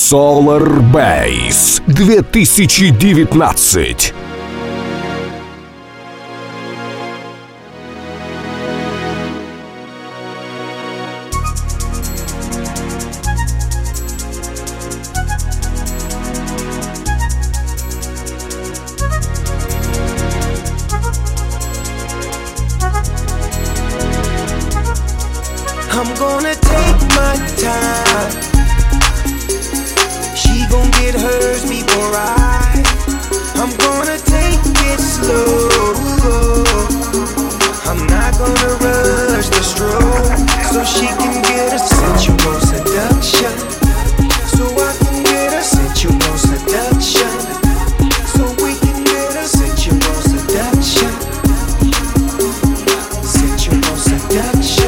Solar Bass 2019. I'm gonna take my time. She gon' get hers before I'm gonna take it slow. I'm not gonna rush the stroke, so she can get a sensual seduction. So I can get a sensual seduction. So we can get a sensual seduction. Sensual seduction.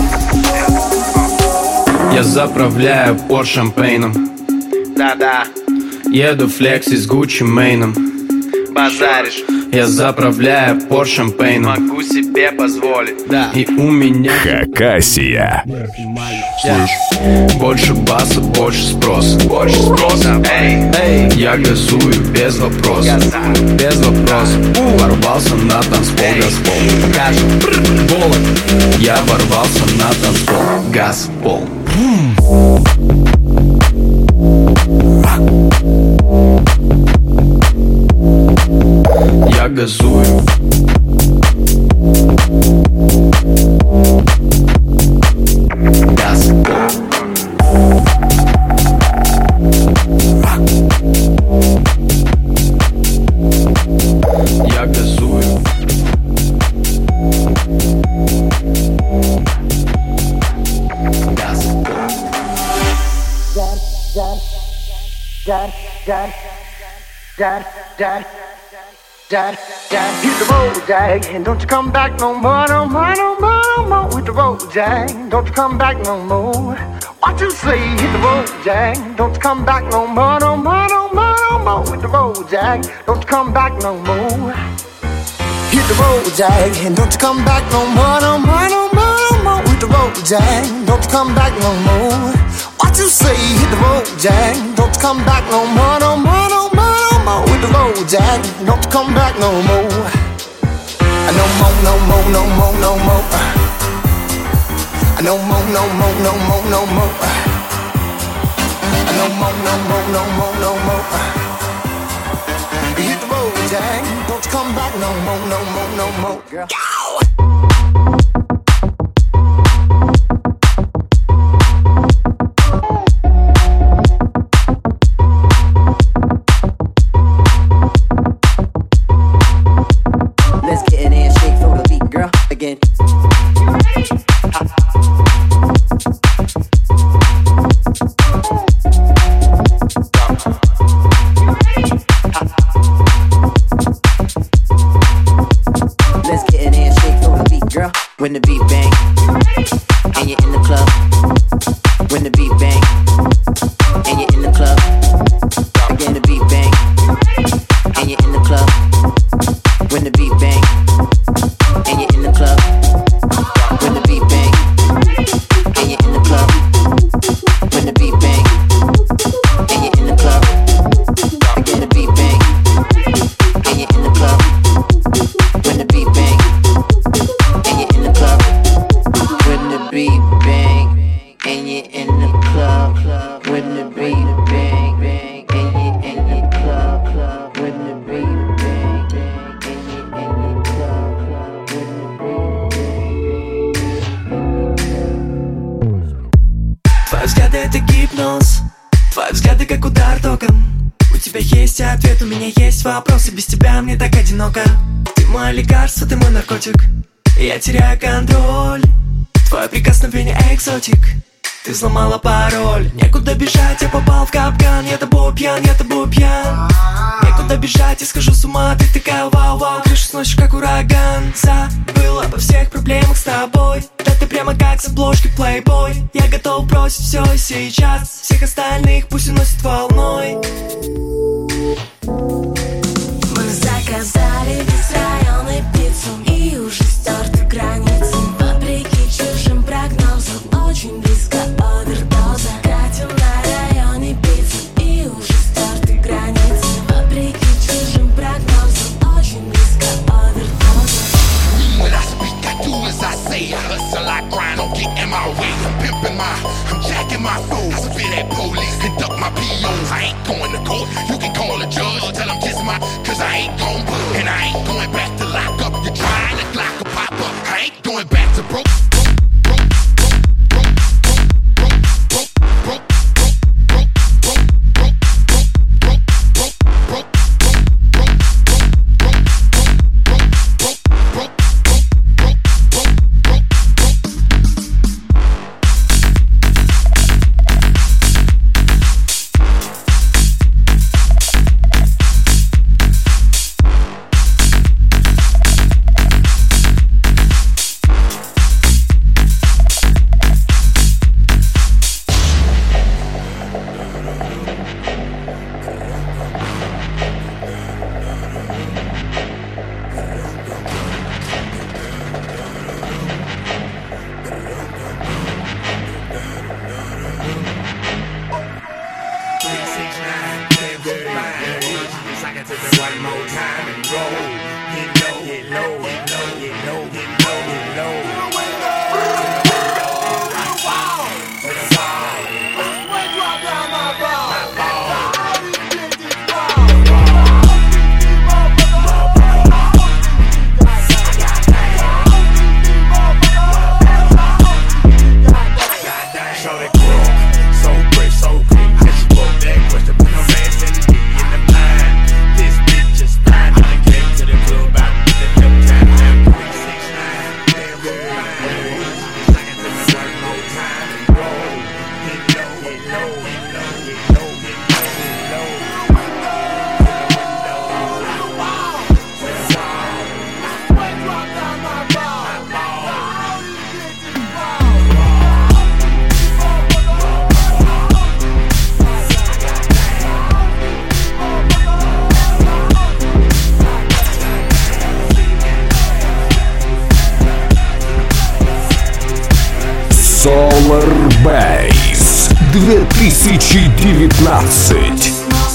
Я заправляю пор шампейном. Да-да, еду флекси с Гуччи Мэйном. базаришь, Я заправляю пор шампейном. могу себе позволить. Да. И у меня Хакасия. больше баса, больше спроса. Больше спроса, эй, Эй, я газую без вопросов. Без вопросов. Ворвался на танцпол, газпол. Волок. Я ворвался на танцпол, газпол. Я газую. Газпол. Я газую. Hit the road, Jack, and don't you come back no more, no more, no more, no more. Hit the road, Jack, don't you come back no more. What you say? Hit the road, Jack, don't you come back no more, no more, no more, no more. Hit the road, Jack, don't you come back no more. Hit the road, Jack, and don't you come back no more, no more, no more, no more. Hit the road, Jack, don't you come back no more. What you say? Hit the road, Jack, don't you come back no more, no more, no more, no more. Hit the road, Jack, don't you come back no more. No more, no more, no more, no more. No more, no more, no more, no more. No more, no more, no more, no more. Hit the road, Jack, don't you come back no more, no more, no more. Girl. Let's get in there and shake for the beat, girl. Again. Let's get in there and shake for the beat, girl. When the beat bang, and you're in the club. When the beat bang, and you're in the club. Again the beat bang, and you're in the club. When the beat bang, and you're in the club. When the beat bang, and you're in the club. When the beat bang, and you're in the club. Again the beat bang, and you're in the club. When the beat bang, and you're in the club. When the beat bang, and you're in the club. When the beat bang, and you're in the club. When the beat bang, and you're in the club. When the Твои взгляды это гипноз, твои взгляды как удар током. У тебя есть ответ, у меня есть вопросы. Без тебя мне так одиноко. Ты мое лекарство, ты мой наркотик. Я теряю контроль. Твое прикосновение экзотик. Ты взломала пароль. Некуда бежать, я попал в капкан. Я тобой пьян, я тобой пьян. Некуда бежать, я схожу с ума. Ты такая вау-вау, крышу сносишь как ураган. Забыла обо всех проблемах с тобой. Да ты прямо как с обложки Playboy. Я готов бросить все и сейчас. Всех остальных пусть уносит волной. Мы заказали весь район и пиццу, и уже стерты границы. Вопреки чужим прогнозам, очень близко овerdоза. Катим на районе пиццы, don't get in my way. I'm jacking my food. I spit at police, conduct my POs. I ain't going to court, you can call a judge. Tell them kiss my, cause I ain't gon' put. And I ain't going back to lock up. You're trying to Glock a pop up. I ain't going back to broke. Solar Bass 2019.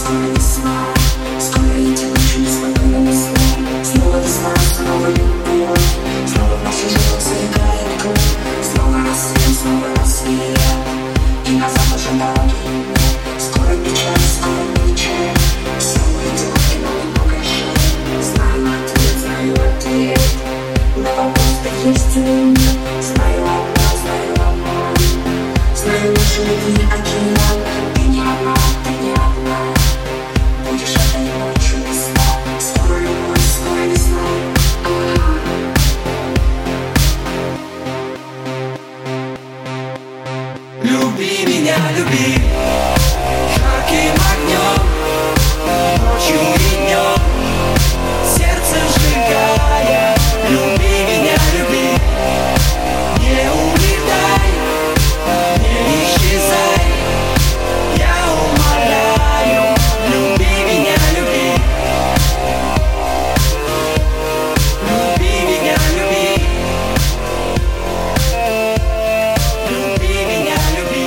Люби меня, люби жарким огнем, ночью и днем, сердце сжигая. Люби меня, люби, не улетай, не исчезай, я умоляю. Люби меня, люби, люби меня, люби, люби меня, люби.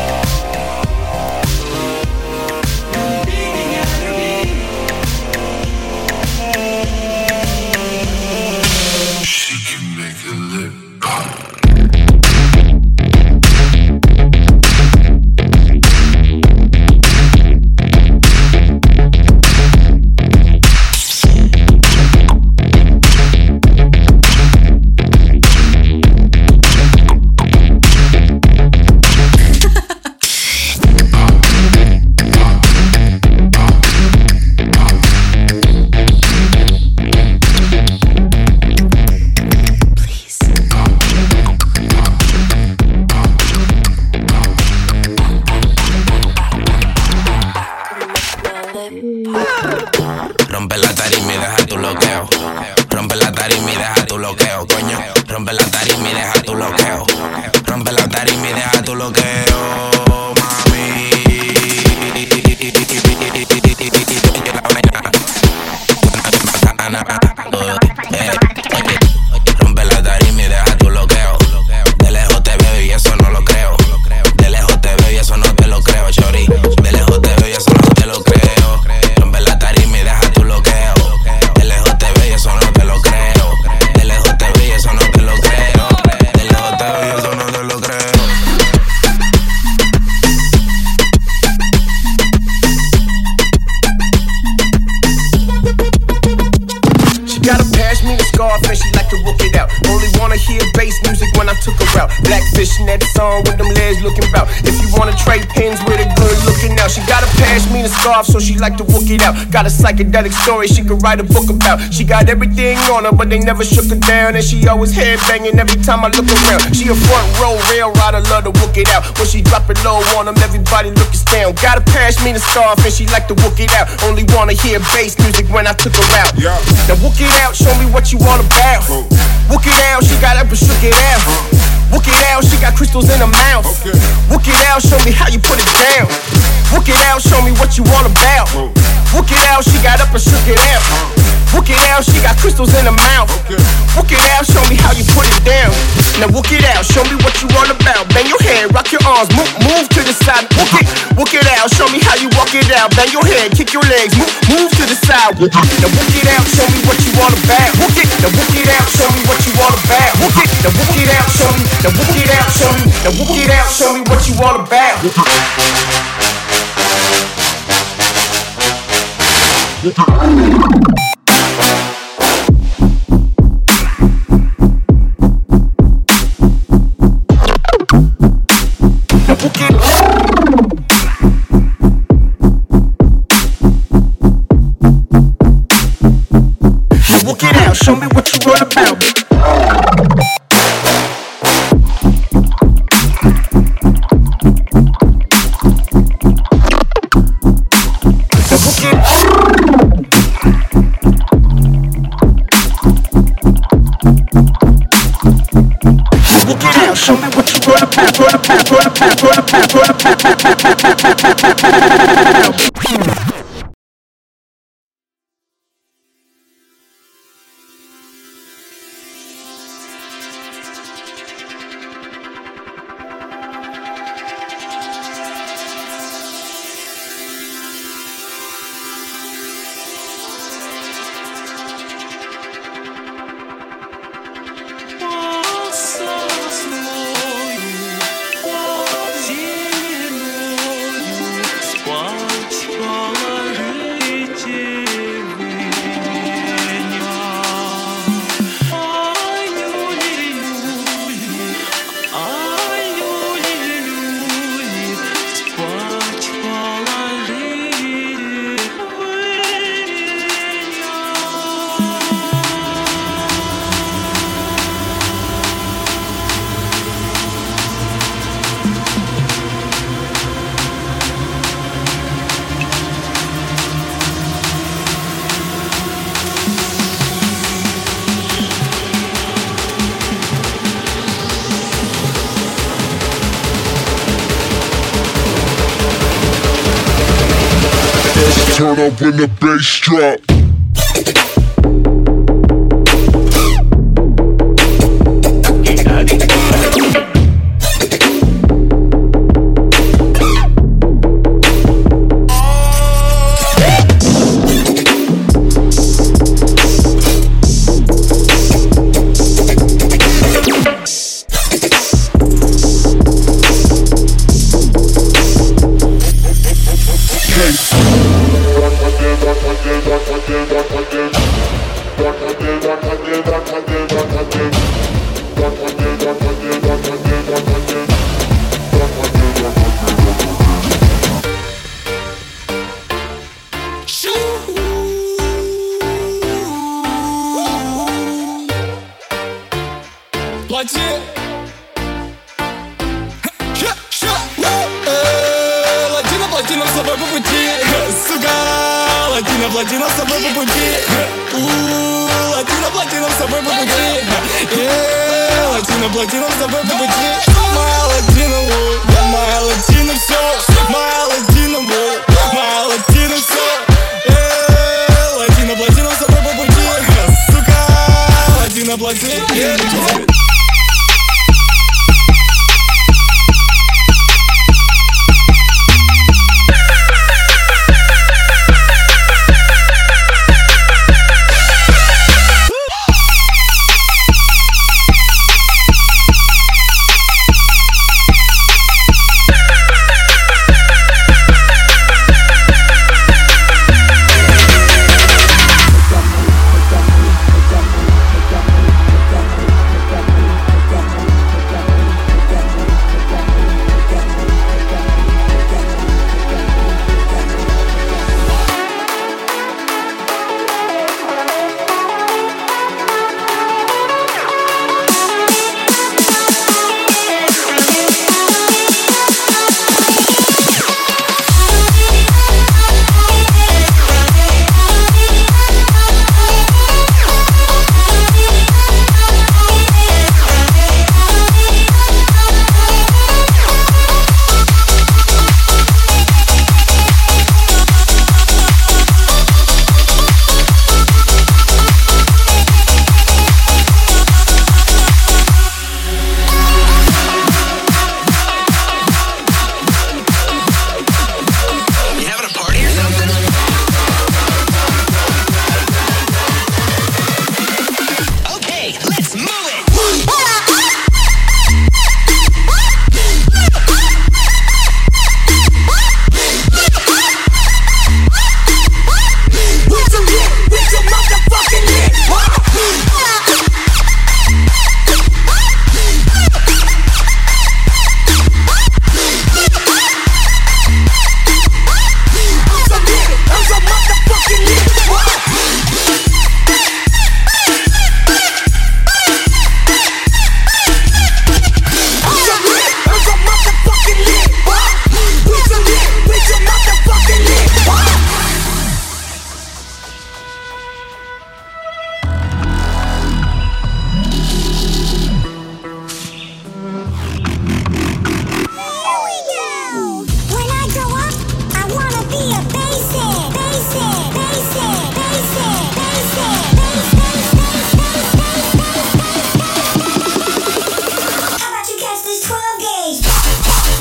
Rompe la tarima y deja tu bloqueo. Rompe la tarima y deja tu bloqueo, coño. Rompe la tarima y deja tu bloqueo. Rompe la tarima y deja tu bloqueo, mami. Rompe la tarima y deja tu bloqueo. De lejos te veo y eso no lo creo. De lejos te veo y eso no te lo creo, chori. De lejos te veo y eso no te lo creo. Rompe la tarima y deja tu bloqueo. De lejos te veo y eso no te lo creo. De lejos te veo y eso no te lo creo. De lejos te veo y eso no te lo creo. fishnets on with them legs looking bout. If you wanna trade pins with a good looking out, she gotta pass me the scarf so she like to work it out. Got a psychedelic story she could write a book about. She got everything on her but they never shook her down, and she always headbanging every time I look around. She a front row rail rider, love to work it out. When she drop it low on them, everybody looking down. Gotta pass me the scarf and she like to work it out. Only wanna hear bass music when I took her out. Now work it out, show me what you all about. Work it out, she got up and shook it out. Work it out, she got crystals in her mouth. Work it out, show me how you put it down. Work it out, show me what you all about. Work it out, she got up and shook it out. Work it out, she got crystals in her mouth. Work it out, show me how you put it down. Now work it out, show me what you all about. Bang your head, rock your arms, move to the side. Work it out, show me how you walk it out. Bang your head, kick your legs, move to the side. Now work it out, show me what you all about. Now work it out, show me what you all about. Now work it out, show me. Now work it out, show me. Now work it out, show me what you all about. Work it out, show me what you all about. Show me what you all about. Turn up when the bass drop. Плотина с собой по пути, сука. Плотина с собой по пути. Плотина с собой по пути. Плотина с собой по пути. Моя латина, моя латина все. Моя латина, моя латина все. Плотина с собой по пути. Сука, плотина.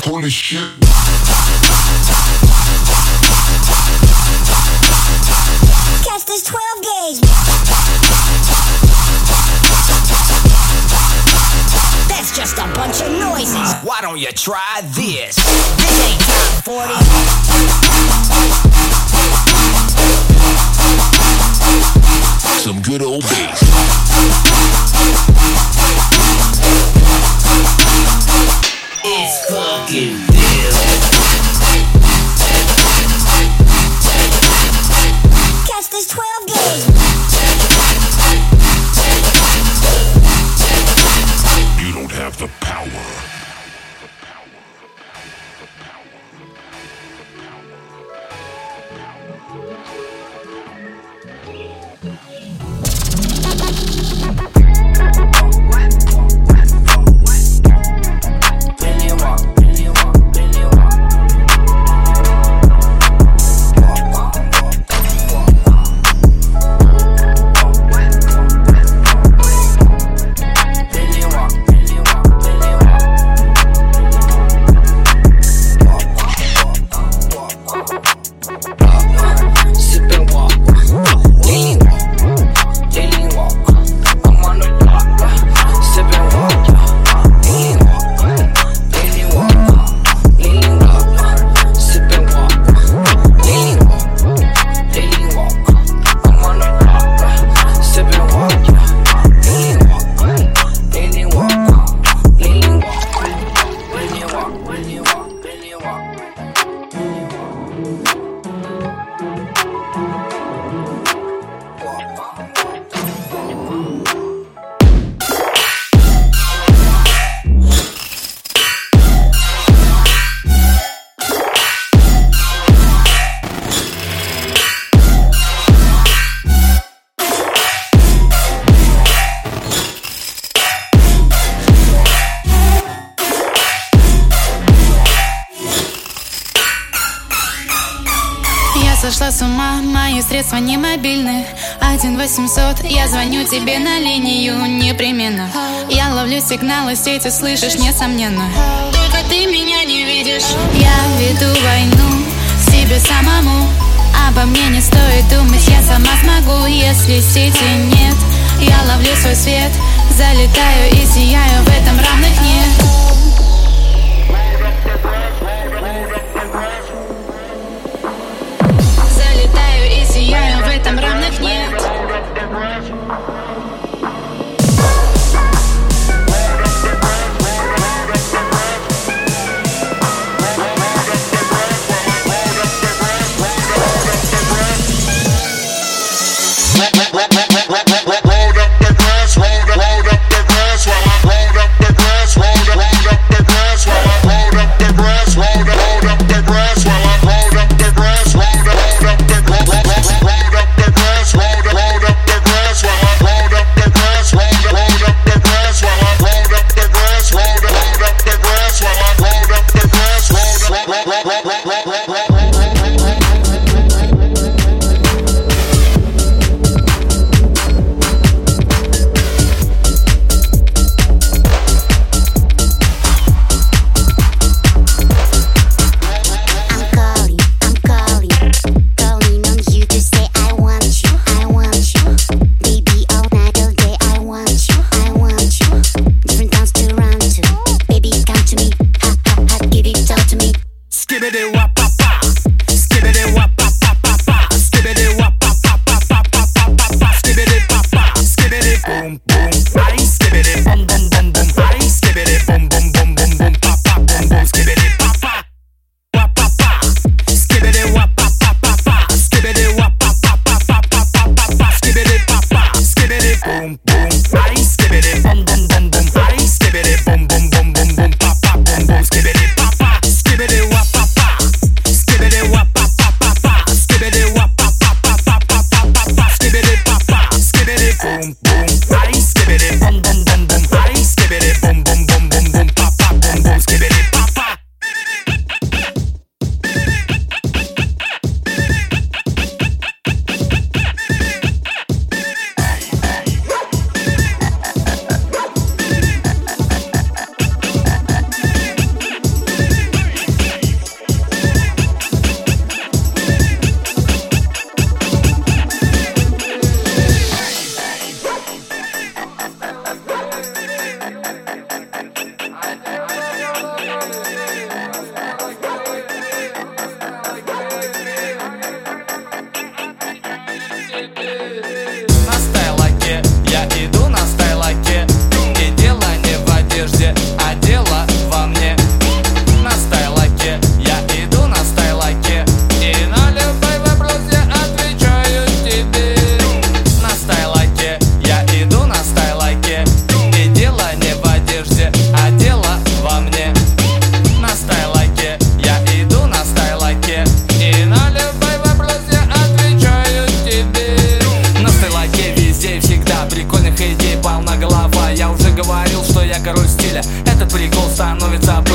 holy shit. Catch this 12 gauge. That's just a bunch of noises. Why don't you try this? This ain't top 40. Some good old bass. It's fucking deal. Catch this 12 gauge. You don't have the power. Сошла с ума, мои средства не мобильны. 1-800, я звоню тебе на линию непременно. Я ловлю сигналы, сети слышишь, несомненно. Только ты меня не видишь. Я веду войну себе самому. Обо мне не стоит думать, я сама смогу. Если сети нет, я ловлю свой свет. Залетаю и сияю, в этом равных нет. В этом равных нет. Rolled up the grass while I rolled up the grass.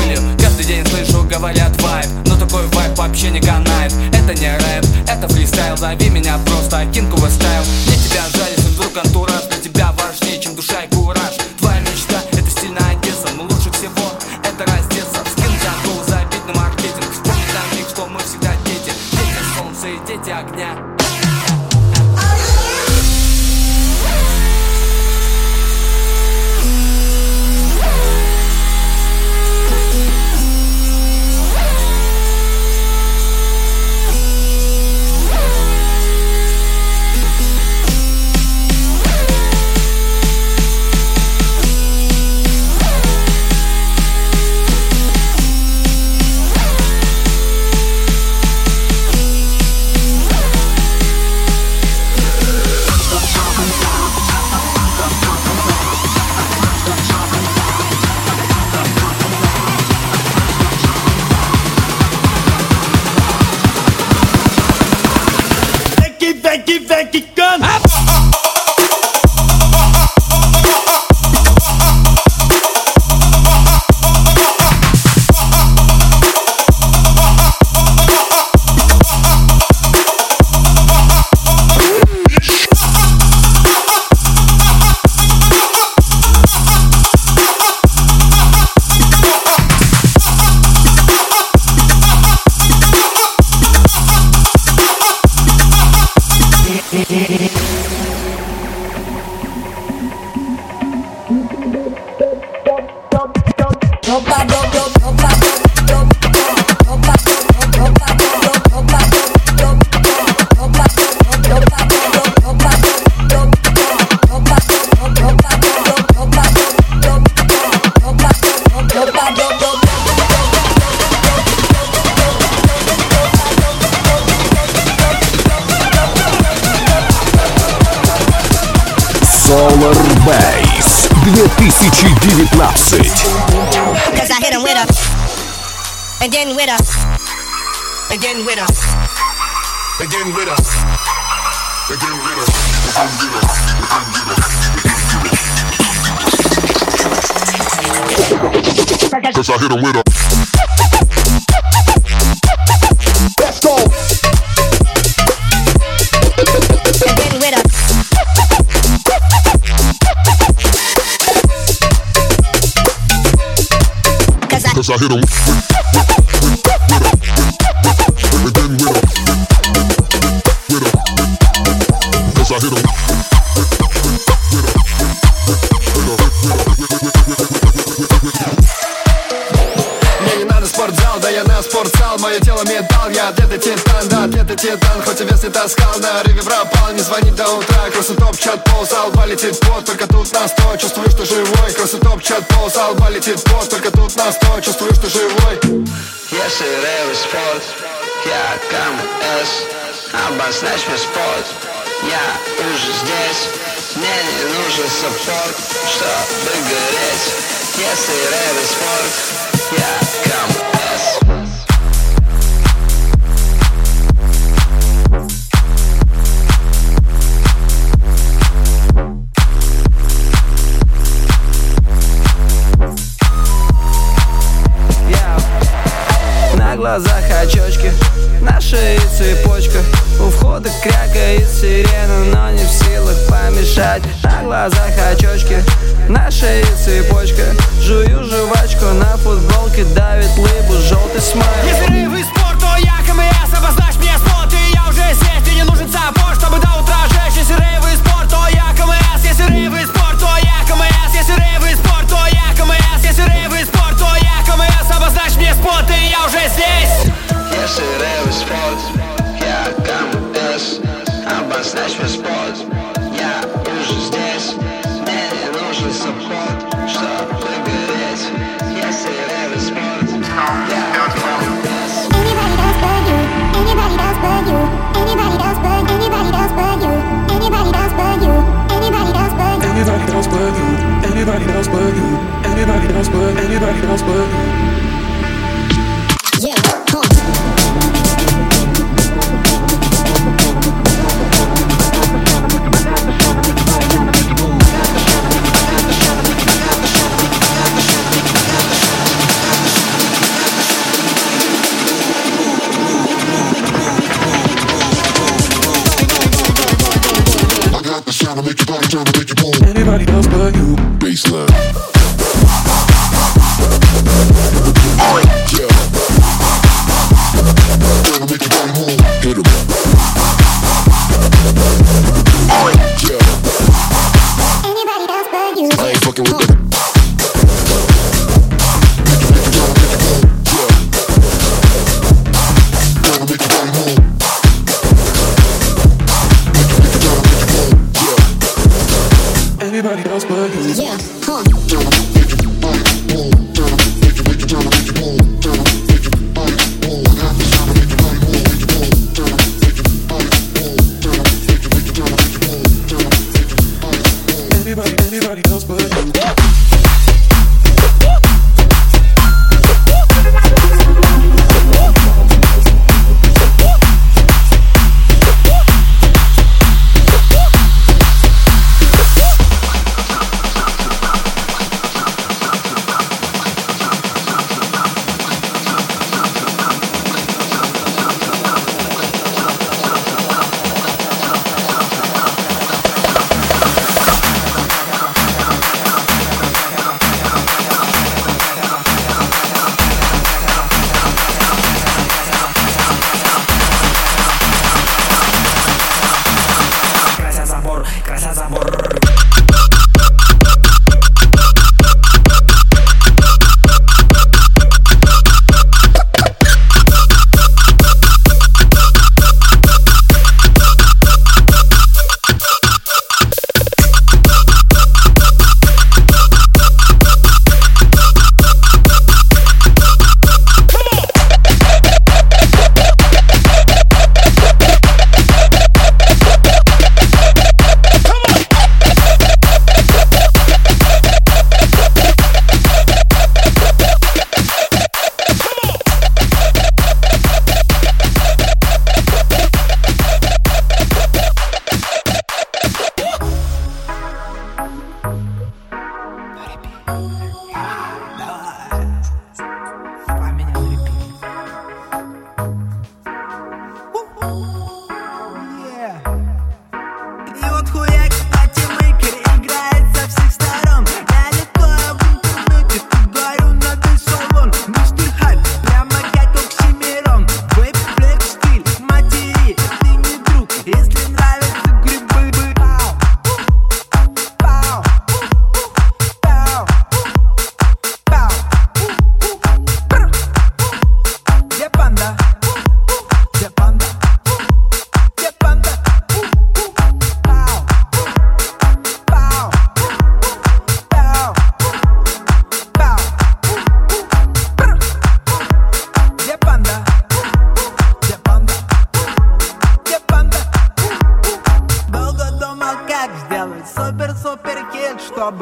пылью. Каждый день слышу, говорят вайб, но такой вайб вообще не канает. Это не рэп, это фристайл, зови меня просто кинковый стайл. Мне тебя жаль, если вдруг антураж для тебя важнее, чем душа и кураж. Твоя мечта — это стильная Одесса, но лучше всего это раздеться. Вскинуть акул, забить на маркетинг, вспомнить на миг, что мы всегда дети. Дети солнца и дети огня. Solar Bass 2019. Cause I hit him with a, and then with a, and then with a, and then with a, and then with a, Cause I hit him with a. Let's go. And then with a. Cause I hit him and then with him. Cause I hit him. Мне не надо спортзал, да я на спортзал. Мое тело металл, я ответы титан, да, ответы титан. Хоть и вес не таскал, на рыве пропал. Не звони до утра, кроссы топ, чат, пол, залба летит пот. Только тут на 100, чувствую, что живой. Кроссы топ, чат, пол, залба летит пот. Только тут на 100, чувствую, что живой. Если рэп и спорт, я КМС. Обозначь мне спорт, я уже здесь. Мне не нужен саппорт, чтобы гореть. Если рэп и спорт, я КМС. На глазах очечки, на шее цепочка. У входа крякает сирена, но не в силах помешать. На глазах очечки, на шее цепочка. Жую жвачку, на футболке давит лыбу желтый смайл. Если рейв и спорт, то я КМС. Обозначь мне спорт, и я уже здесь. Тебе не нужен саппорт, чтобы до утра жечь. Если рейв и спорт, то я КМС. Если рейв и спорт, то я КМС. Если рейв и спорт, то я КМС. Если рейв и спорт, то я КМС. Обозначь мне спорт, и я уже здесь. Если рэп и спорт, я КМС. Обозначь мне спорт, я уже здесь. Мне не нужен саппорт, чтобы гореть. Если рэп и спорт, я КМС. Anybody does but you. Anybody does but you. Anybody does but. Anybody does but you. Anybody does but you. Anybody does but. Anybody does but you. Anybody does but you. Anybody does but. Anybody does but you. Yeah, come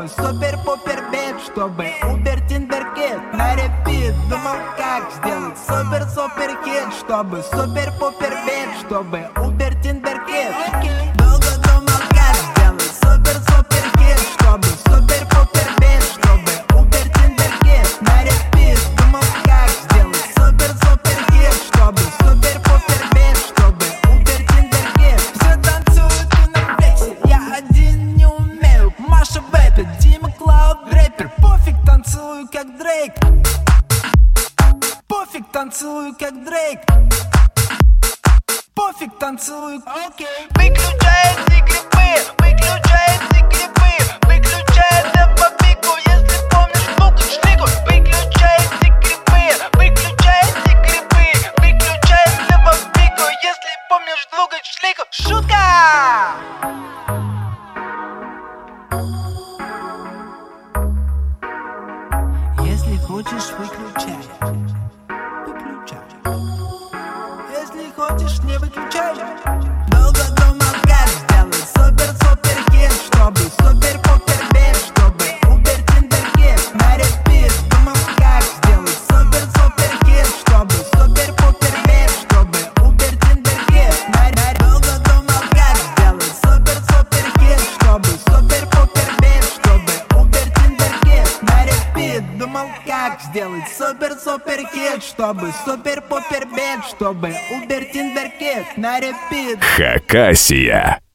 чтобы супер-пупер бит, чтобы Uber Tinder Kid на репит. Думал, как сделать супер-супер хит, чтобы супер-пупер бит, чтобы Uber Tinder Kid. Долго думал, как сделать супер-супер хит, чтобы супер-пупер бит, чтобы Uber Tinder Kid на репит. Думал, как сделать супер-супер хит, чтобы супер-пупер бит, чтобы Uber Tinder Kid. Все танцуют и на флексе, я один не умею. Маша Бэппи, Дима Клауд рэпер. Пофиг, танцую как Дрейк. Пофиг, танцую как Дрейк. Пофиг, танцую, окей. Выключай эти грибы, выключай эти грибы, выключай это по пику, если помнишь звук шлику. Выключай эти грибы, выключай эти грибы, выключай это по пику, если помнишь звук шлику. Шутка! Если хочешь, выключай. Выключай. Если хочешь, не выключай. Долго думал, как сделать супер-супер хит, чтобы супер-пупер бит, чтобы Uber Tinder Kid на репит. Думал, как сделать супер-супер хит, чтобы супер-пупер бит, чтобы Uber Tinder Kid. Долго думал, как сделать супер-супер хит, чтобы супер-пупер бит, чтобы Uber Tinder Kid на репит. Думал, как сделать супер-супер хит, чтобы супер-пупер бит, чтобы Uber Tinder Kid на репит. Хакасия.